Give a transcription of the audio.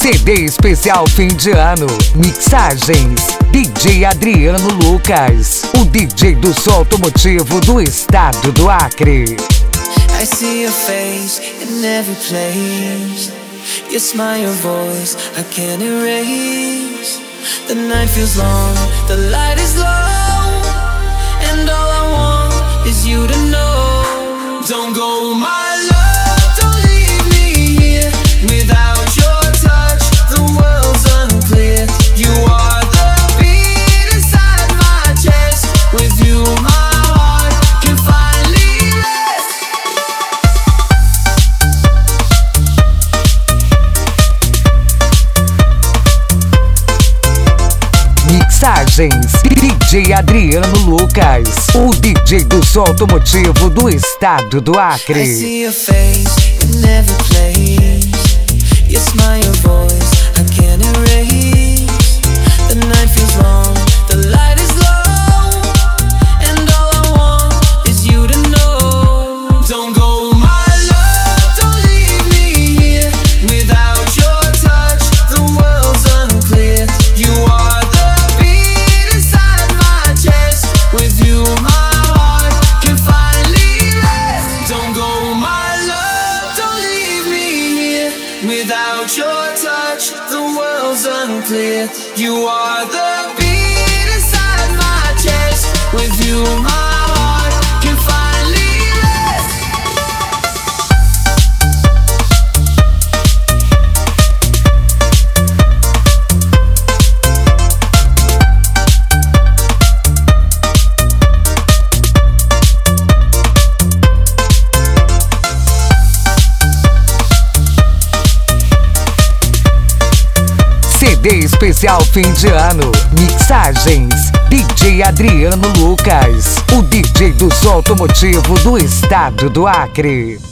CD especial fim de ano. Mixagens DJ Adriano Lucas, o DJ do som automotivo do estado do Acre. I see your face in every place. Your smile, your voice, I can't erase. The night feels long, the light is low, and all I want is you to know. Don't go, my love, don't leave me here. Without your touch, the world's unclear. You are the beat inside my chest. With you, my heart can finally rest. Mixagens DJ Adriano Lucas, o DJ do som automotivo do estado do Acre. I see your face in every place. Your smile, your voice, I can't erase. The night feels long, the light is low, and all I want is you to know. Don't go, my love, don't leave me here. Without your touch, the world's unclear. You are the beat inside my chest. With you, my heart can finally rest. Don't go, my love, don't leave me here. Without your touch, the world's unclear. You are the beat inside my chest. With you, my heart can finally rest. CD especial fim de ano. Mixagens DJ Adriano Lucas, o DJ do som automotivo do estado do Acre.